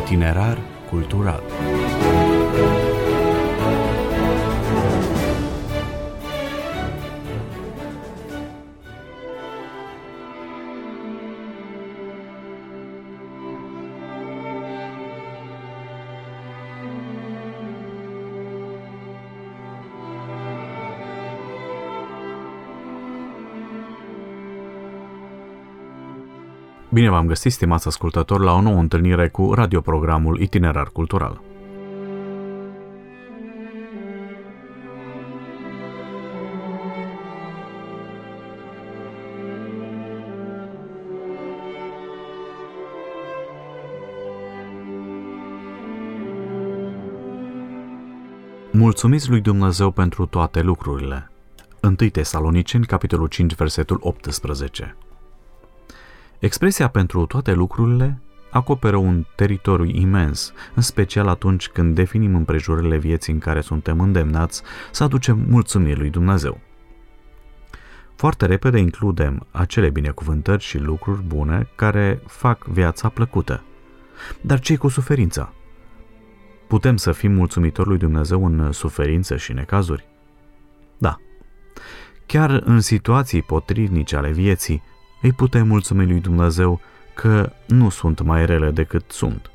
Itinerar cultural. Bine v-am găsit, stimați ascultători, la o nouă întâlnire cu radioprogramul Itinerar Cultural. Mulțumiți lui Dumnezeu pentru toate lucrurile. 1 Tesaloniceni, capitolul 5, versetul 18. Expresia pentru toate lucrurile acoperă un teritoriu imens, în special atunci când definim împrejurările vieții în care suntem îndemnați să aducem mulțumiri lui Dumnezeu. Foarte repede includem acele binecuvântări și lucruri bune care fac viața plăcută. Dar ce-i cu suferința? Putem să fim mulțumitori lui Dumnezeu în suferință și necazuri? Da. Chiar în situații potrivnice ale vieții, îi putem mulțumi lui Dumnezeu că nu sunt mai rele decât sunt.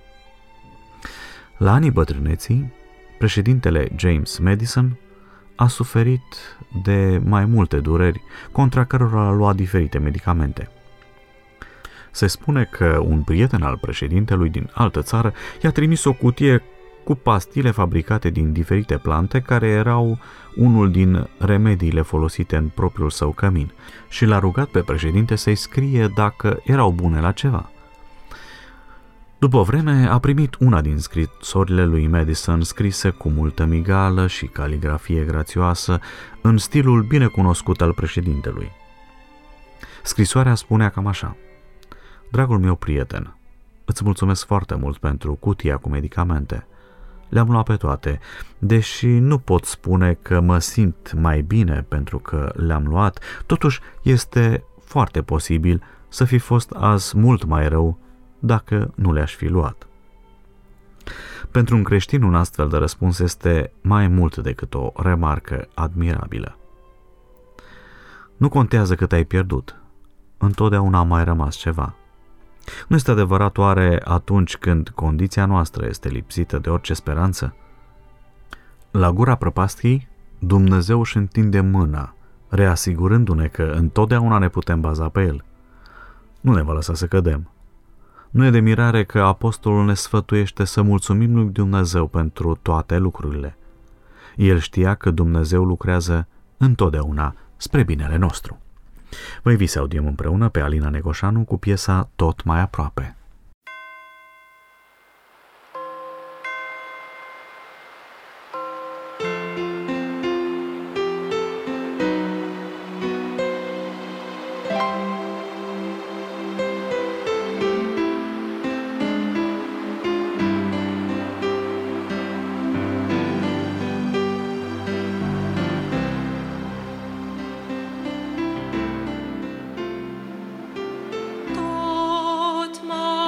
La anii bătrâneții, președintele James Madison a suferit de mai multe dureri, contra cărora a luat diferite medicamente. Se spune că un prieten al președintelui din altă țară i-a trimis o cutie cu pastile fabricate din diferite plante care erau unul din remediile folosite în propriul său cămin și l-a rugat pe președinte să-i scrie dacă erau bune la ceva. După o vreme a primit una din scrisorile lui Madison scrise cu multă migală și caligrafie grațioasă în stilul binecunoscut al președintelui. Scrisoarea spunea cam așa: Dragul meu prieten, îți mulțumesc foarte mult pentru cutia cu medicamente. Le-am luat pe toate, deși nu pot spune că mă simt mai bine pentru că le-am luat, totuși este foarte posibil să fi fost azi mult mai rău dacă nu le-aș fi luat. Pentru un creștin un astfel de răspuns este mai mult decât o remarcă admirabilă. Nu contează cât ai pierdut, întotdeauna a mai rămas ceva. Nu este adevărat oare atunci când condiția noastră este lipsită de orice speranță? La gura prăpastiei, Dumnezeu își întinde mâna, reasigurându-ne că întotdeauna ne putem baza pe El. Nu ne va lăsa să cădem. Nu e de mirare că apostolul ne sfătuiește să mulțumim lui Dumnezeu pentru toate lucrurile. El știa că Dumnezeu lucrează întotdeauna spre binele nostru. Vă invit să audiem împreună pe Alina Negoșanu cu piesa Tot mai aproape. Tot mai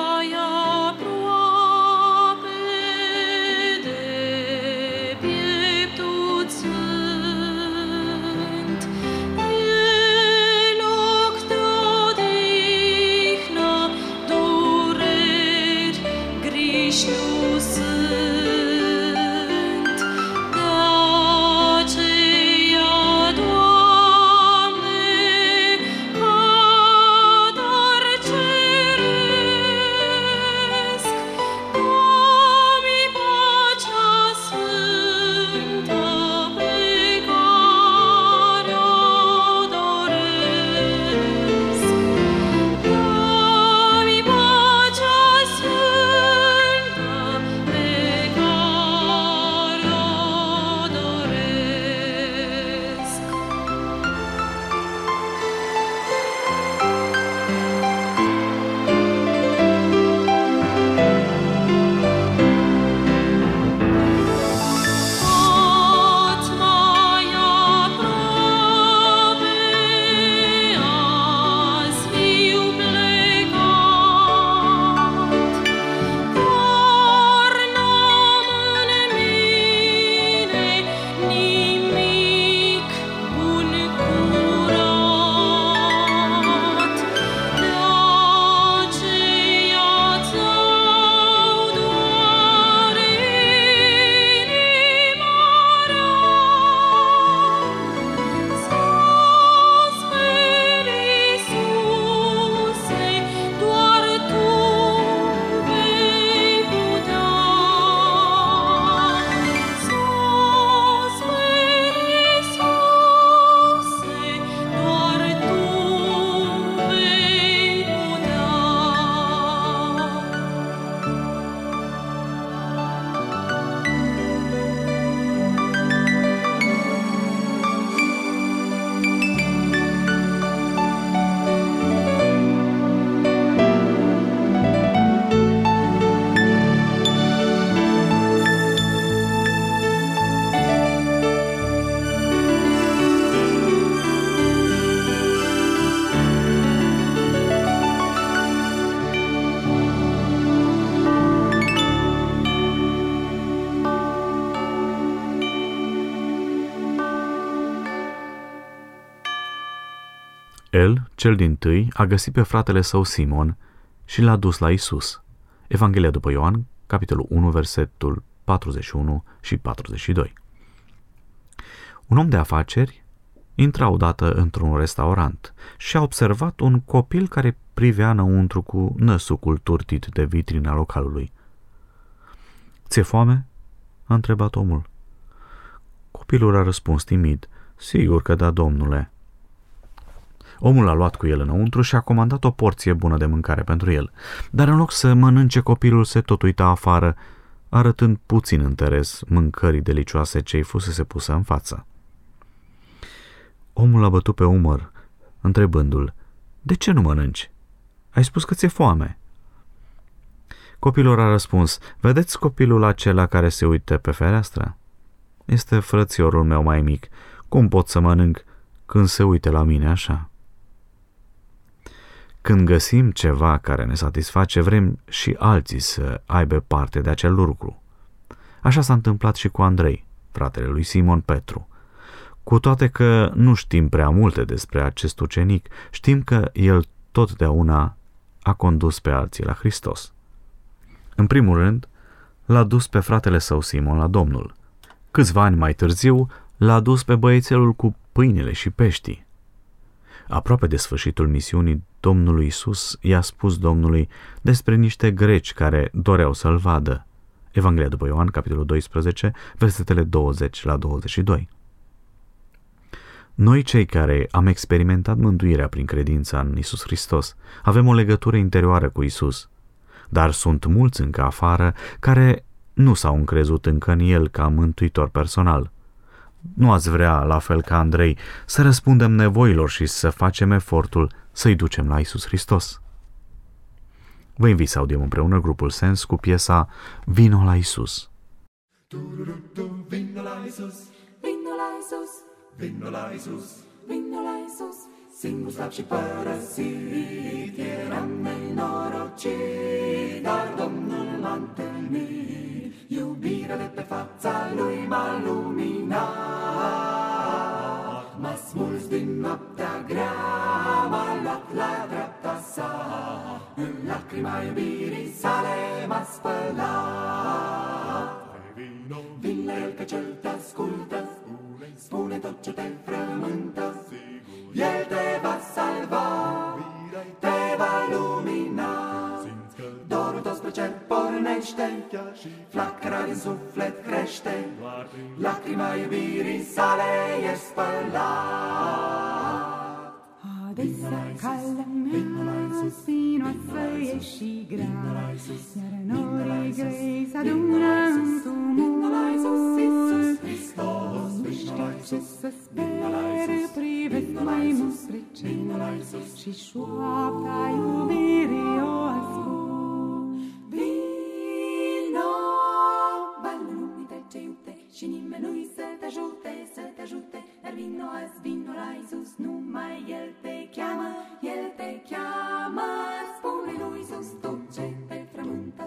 El, cel dintâi, a găsit pe fratele său Simon și l-a dus la Isus. Evanghelia după Ioan, capitolul 1, versetul 41 și 42. Un om de afaceri intra odată într-un restaurant și a observat un copil care privea înăuntru cu năsucul turtit de vitrina localului. "Ți-e foame?" a întrebat omul. Copilul a răspuns timid: "Sigur că da, domnule." Omul l-a luat cu el înăuntru și a comandat o porție bună de mâncare pentru el, dar în loc să mănânce, copilul se tot uita afară, arătând puțin interes mâncării delicioase ce-i fusese pusă în față. Omul l-a bătut pe umăr, întrebându-l: "De ce nu mănânci? Ai spus că ți-e foame." Copilul a răspuns: "Vedeți copilul acela care se uită pe fereastră? Este frățiorul meu mai mic. Cum pot să mănânc când se uite la mine așa?" Când găsim ceva care ne satisface, vrem și alții să aibă parte de acel lucru. Așa s-a întâmplat și cu Andrei, fratele lui Simon Petru. Cu toate că nu știm prea multe despre acest ucenic, știm că el totdeauna a condus pe alții la Hristos. În primul rând, l-a dus pe fratele său Simon la Domnul. Câțiva ani mai târziu, l-a dus pe băiețelul cu pâinile și peștii. Aproape de sfârșitul misiunii, Domnul Iisus i-a spus Domnului despre niște greci care doreau să-l vadă. Evanghelia după Ioan, capitolul 12, versetele 20 la 22. Noi, cei care am experimentat mântuirea prin credința în Iisus Hristos, avem o legătură interioară cu Iisus, dar sunt mulți încă afară care nu s-au încrezut încă în El ca mântuitor personal. Nu ați vrea, la fel ca Andrei, să răspundem nevoilor și să facem efortul să-i ducem la Iisus Hristos? Vă invit să audiem împreună grupul Sens cu piesa Vino la Iisus. Vino la Iisus, vino la Iisus, vino la Iisus, vino la Iisus. Singur, slab și părăsit, eram nenorocit, dar Domnul m-a întâlnit. Iubirea de pe fața Lui m-a luminat, m-a smuls din noaptea grea, m-a luat la dreapta sa, în lacrima iubirii sale m-a spălat. Vin la El că cel te ascultă, spune tot ce te frământă, El te va salva, te va lumina. Dorul tău spre cer pornește, flacăra din suflet crește, lacrima iubirii sale e spălat. Adesea calea mea spinoasă e și grea, iar norii grei s-adună în tumult. Nu știu ce să sper, privesc mai mult spre cer și șoapta iubirii o ascult. Vino, balul lumii trece iute și nimeni nu-i să te ajute, dar vino azi, vino la Iisus, numai El te cheamă, El te cheamă. Spune lui Iisus tot ce te frământă,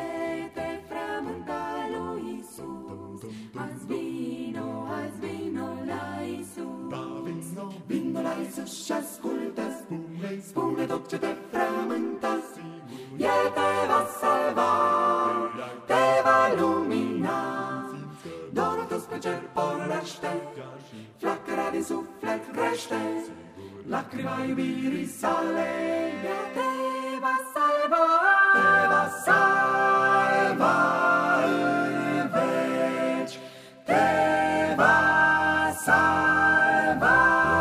lui Iisus. Azi vino la Iisus, vino la Iisus și ascultă, spune tot ce te frământă, El te va salva, te va lumina. Dorul tău spre cer pornește, flacăra din suflet crește, lacrima iubirii sale ea te va salva, te va salva în veci, te va salva.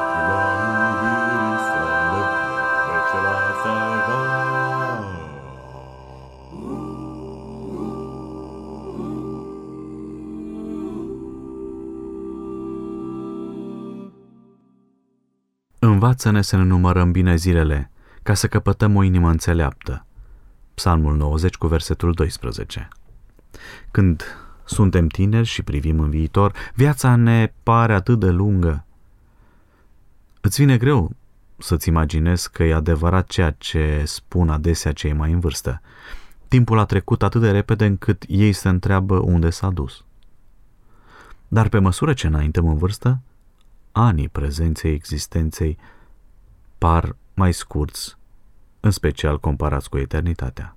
Învață-ne să ne numărăm bine zilele, ca să căpătăm o inimă înțeleaptă. Psalmul 90 cu versetul 12. Când suntem tineri și privim în viitor, viața ne pare atât de lungă. Îți vine greu să-ți imaginezi că e adevărat ceea ce spun adesea cei mai în vârstă. Timpul a trecut atât de repede încât ei se întreabă unde s-a dus. Dar pe măsură ce înaintăm în vârstă, anii prezenței existenței par mai scurți, în special comparați cu eternitatea.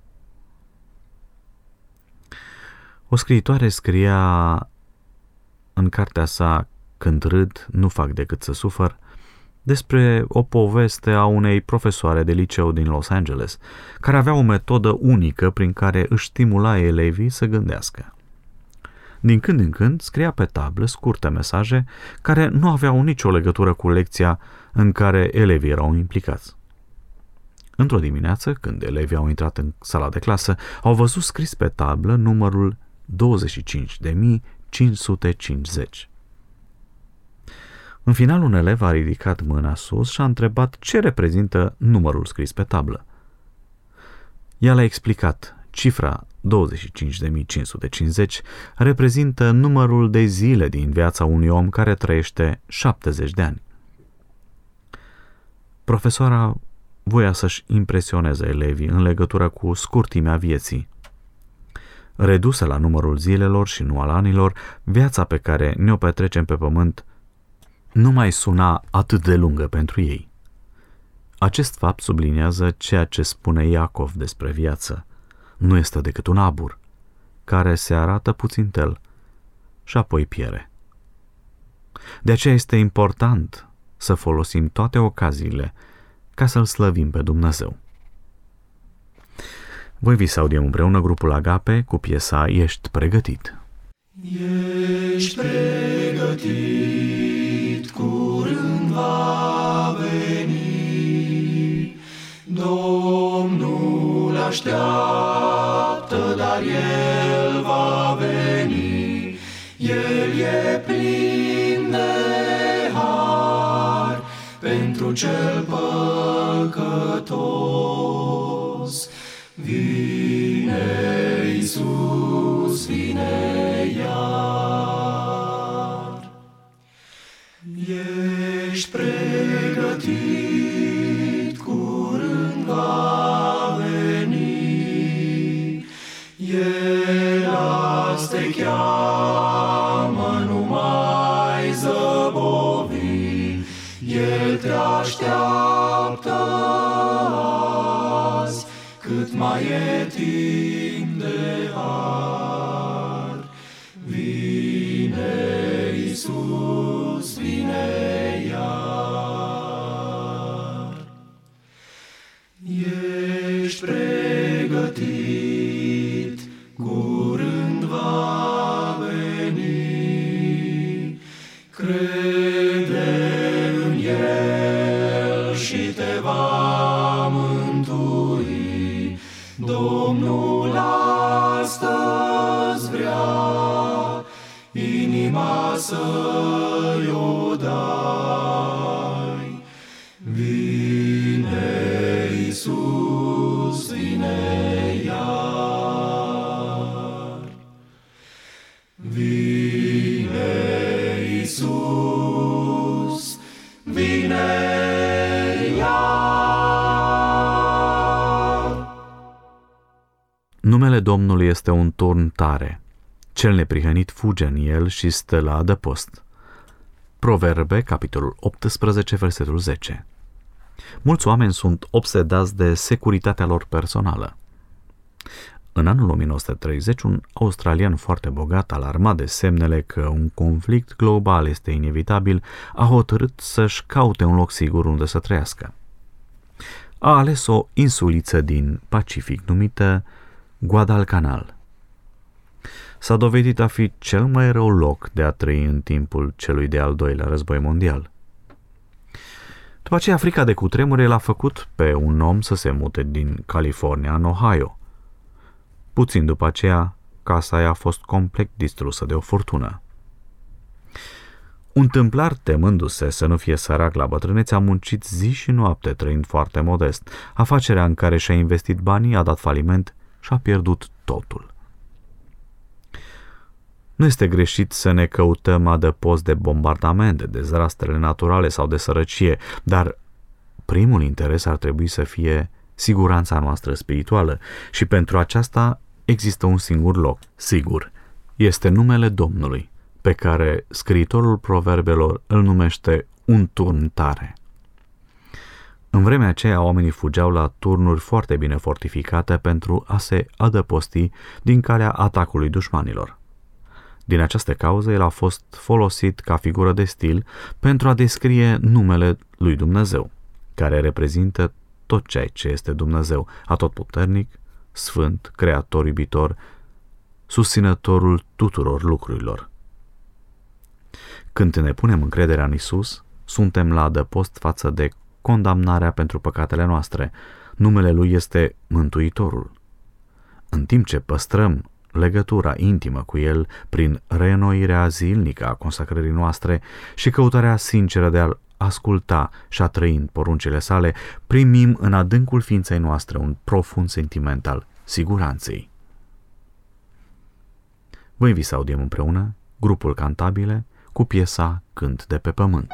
O scriitoare scria în cartea sa Când râd, nu fac decât să sufăr, despre o poveste a unei profesoare de liceu din Los Angeles, care avea o metodă unică prin care își stimula elevii să gândească. Din când în când scria pe tablă scurte mesaje care nu aveau nicio legătură cu lecția în care elevii erau implicați. Într-o dimineață, când elevii au intrat în sala de clasă, au văzut scris pe tablă numărul 25.550. În final, un elev a ridicat mâna sus și a întrebat ce reprezintă numărul scris pe tablă. Ea l-a explicat. Cifra 25.550 reprezintă numărul de zile din viața unui om care trăiește 70 de ani. Profesoara voia să-și impresioneze elevii în legătură cu scurtimea vieții. Redusă la numărul zilelor și nu al anilor, viața pe care ne-o petrecem pe pământ nu mai suna atât de lungă pentru ei. Acest fapt subliniază ceea ce spune Iacov despre viață. Nu este decât un abur, care se arată puțintel și apoi piere. De aceea este important să folosim toate ocaziile ca să-L slăvim pe Dumnezeu. Voi vi să audiem împreună grupul Agape cu piesa Ești pregătit. Ești pregătit, curând va veni, Domnul așteaptă, dar El va veni, El e plin de har pentru cel păcătos. Vine Iisus, vine iar. Ești pregătit, curând va veni, El azi te cheamă, nu mai zăbovi, El te așteaptă azi, cât mai e timp de har. Vine Iisus, vine iar. Ești pregătit, curând va veni, crede în El și te va mântui. Domnul astăzi vrea inima să-i o dai. Vine Iisus, vine iar. Vine Iisus, vine iar. Numele Domnului este un turn tare. Cel neprihănit fuge în el și stă la adăpost. Proverbe, capitolul 18, versetul 10. Mulți oameni sunt obsedați de securitatea lor personală. În anul 1930, un australian foarte bogat, alarmat de semnele că un conflict global este inevitabil, a hotărât să-și caute un loc sigur unde să trăiască. A ales o insuliță din Pacific numită Guadalcanal. S-a dovedit a fi cel mai rău loc de a trăi în timpul celui de-al doilea război mondial. După aceea, frica de cutremure l-a făcut pe un om să se mute din California în Ohio. Puțin după aceea, casa i-a fost complet distrusă de o furtună. Un tâmplar, temându-se să nu fie sărac la bătrânețe, a muncit zi și noapte, trăind foarte modest. Afacerea în care și-a investit banii a dat faliment și a pierdut totul. Nu este greșit să ne căutăm adăpost de bombardament, de dezastrele naturale sau de sărăcie, dar primul interes ar trebui să fie siguranța noastră spirituală și pentru aceasta există un singur loc, sigur, este numele Domnului, pe care scriitorul proverbelor îl numește un turn tare. În vremea aceea, oamenii fugeau la turnuri foarte bine fortificate pentru a se adăposti din calea atacului dușmanilor. Din această cauză, el a fost folosit ca figură de stil pentru a descrie numele lui Dumnezeu, care reprezintă tot ceea ce este Dumnezeu, atotputernic, sfânt, creator, iubitor, susținătorul tuturor lucrurilor. Când ne punem încrederea în Isus, suntem la adăpost față de condamnarea pentru păcatele noastre. Numele Lui este Mântuitorul. În timp ce păstrăm legătura intimă cu El prin reînnoirea zilnică a consacrării noastre și căutarea sinceră de a asculta și a trăi în poruncile sale, primim în adâncul ființei noastre un profund sentiment al siguranței. Vă invit să audiem împreună grupul Cantabile cu piesa Cânt de pe pământ.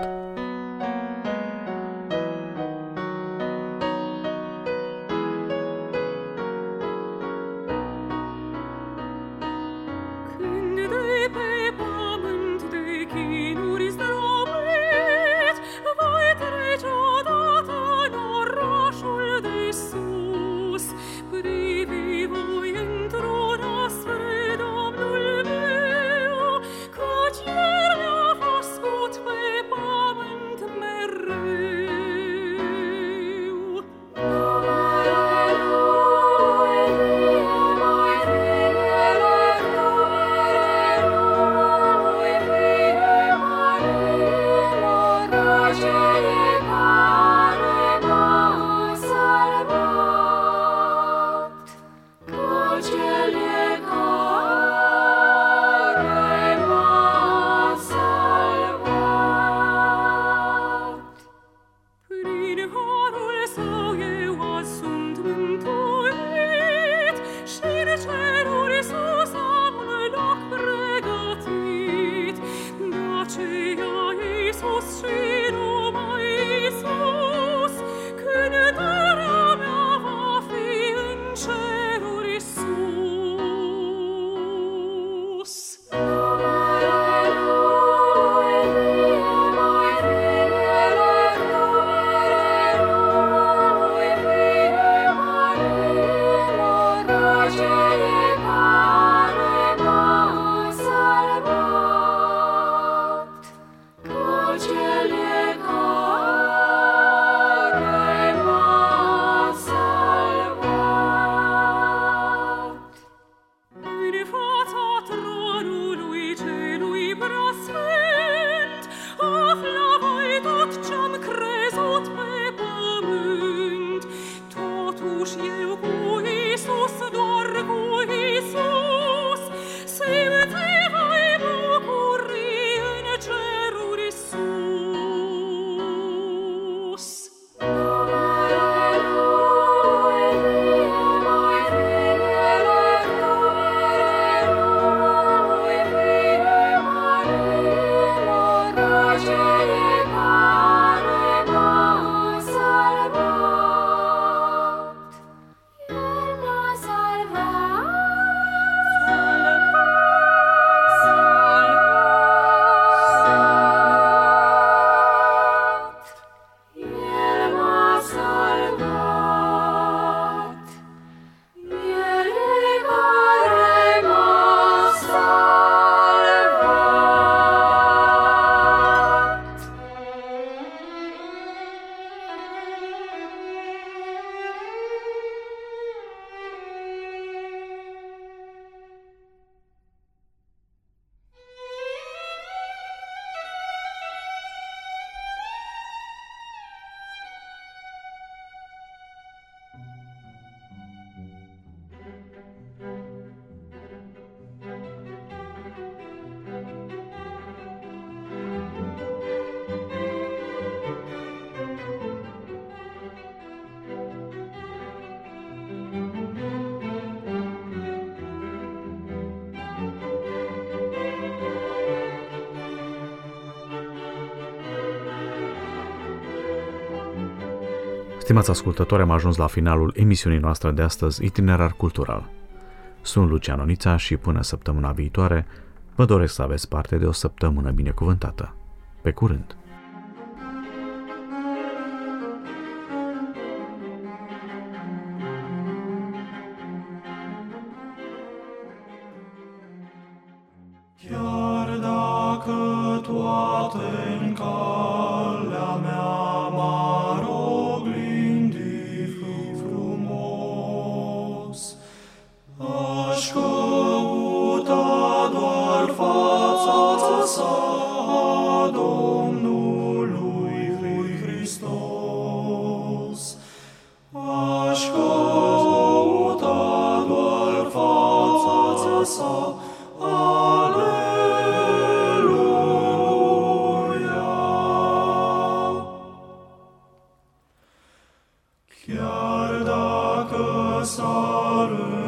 Stimați ascultători, am ajuns la finalul emisiunii noastre de astăzi, Itinerar Cultural. Sunt Lucian Onița și până săptămâna viitoare vă doresc să aveți parte de o săptămână binecuvântată. Pe curând! sa. Aleluia! Chiar dacă s-ar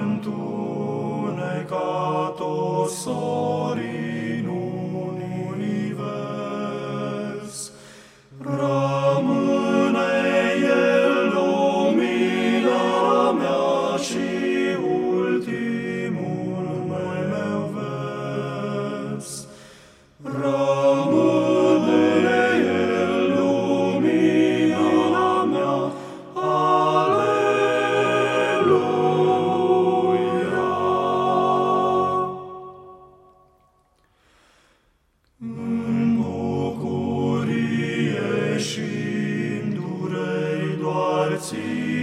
întuneca toți sorii în univers, rămâne El lumina mea și ultimul meu vers. Rămâne El lumina mea. Aleluia! În bucurie și în dureri doar ție